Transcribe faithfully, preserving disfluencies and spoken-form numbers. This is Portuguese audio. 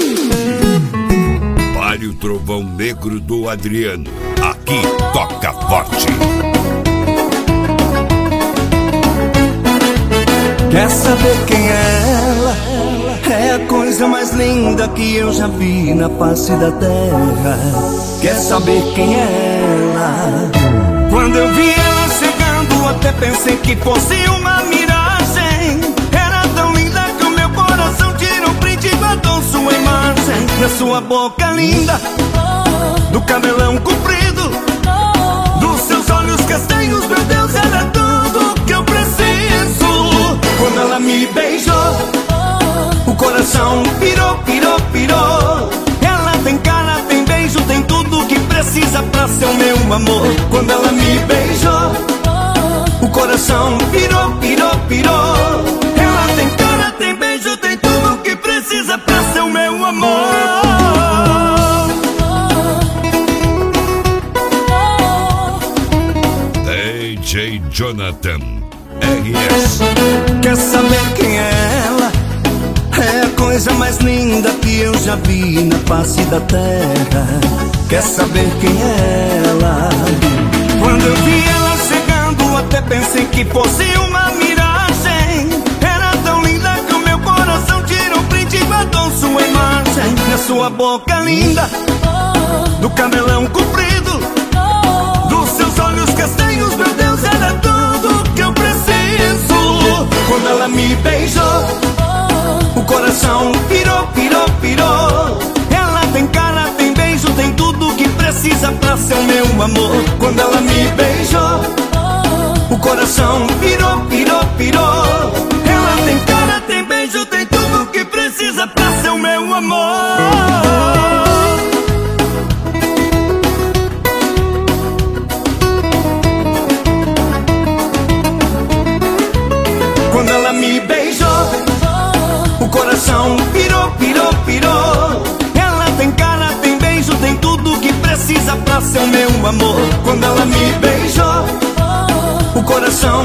Vale o Trovão Negro do Adriano. Aqui toca forte. Quer saber quem é ela? É a coisa mais linda que eu já vi na face da terra. Quer saber quem é ela? Quando eu vi ela chegando, até pensei que fosse uma miragem. Era tão linda que o meu coração tirou print e guardou sua imagem. Na sua boca linda, do cabelão comprido, dos seus olhos castanhos, meu Deus, ela é tudo que eu preciso. Quando ela me beijou, o coração pirou, pirou, pirou. Ela tem cara, tem beijo, tem tudo que precisa pra ser o meu amor. Quando ela me beijou, o coração pirou, pirou, pirou. Ela tem cara, tem beijo, tem tudo que precisa pra ser o meu amor. D J Jonathan R S. Quer saber quem é ela? É a coisa mais linda que eu já vi na face da terra. Quer saber quem é ela? Quando eu vi ela chegando, até pensei que fosse uma miragem. Era tão linda que o meu coração tirou print e guardou sua imagem. Na sua boca linda, do cabelão comprido, dos seus olhos castanhos, meu Deus, ela é tudo que eu preciso. Quando ela me beijou, o coração pirou, pirou, pirou. Ela tem cara, tem beijo, tem tudo que precisa pra ser o meu amor. Quando ela me beijou, o coração pirou, pirou, pirou. Ela tem cara, tem beijo, tem tudo que precisa pra ser o meu amor. Quando ela me beijou, o coração pirou, pirou, pirou. Ela tem cara, tem beijo, tem tudo que precisa pra ser o meu amor. Quando ela me beijou, o coração